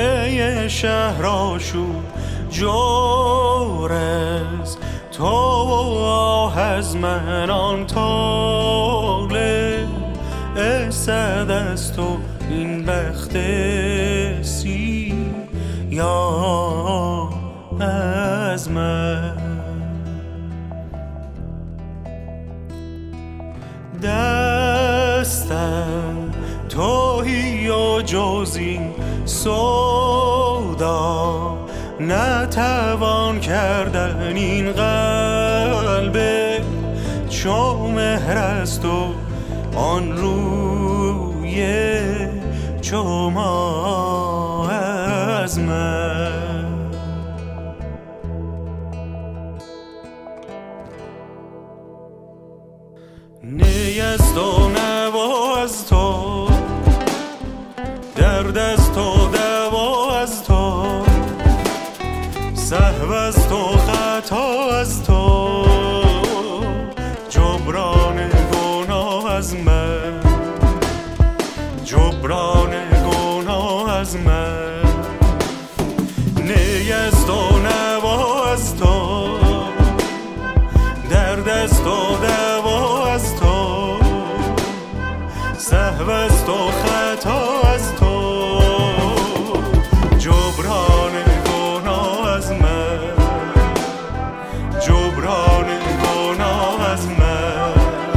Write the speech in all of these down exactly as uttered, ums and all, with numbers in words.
پی شهر آشوب جورز تو آه از من آن طالب اسد از تو این بخت سیاه از من دستم توهی و جزی سودا نتوان کردن این قلب چو مهر است و آن روی چو ماه از من نی از تو نوا از تو درد از تو دوا از تو سهو از تو خطا از تو جبران گناه از من جبران گناه از من نی از تو نوا از تو درد از تو دوا از تو سهو از تو خطا از تو جبران گناه از من جبران گناه از من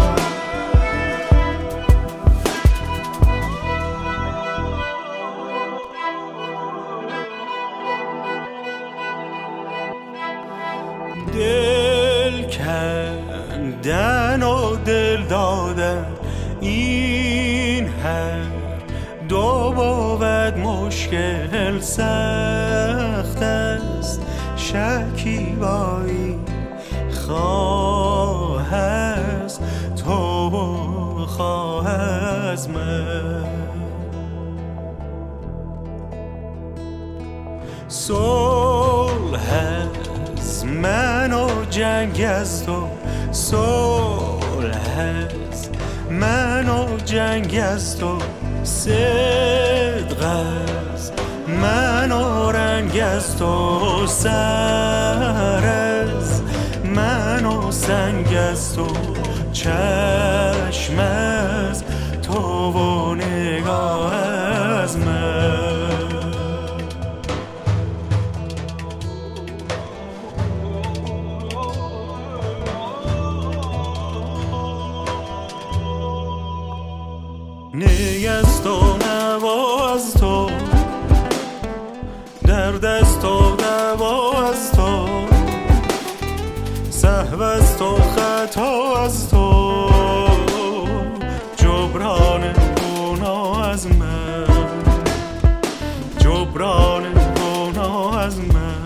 دل کندن و دل دادن این هر دو بود مشکل سخت است شکیبایی خواه از تو خواه از من صلح از من و جنگ از تو صلح از من و جنگ از تو صدق از من و رنگ از تو سر از من و سنگ از تو چشم از تو و نگاه از من نی از تو نوا از تو درد از تو دوا از تو سهو از تو خطا از تو جبران گناه از من جبران گناه از من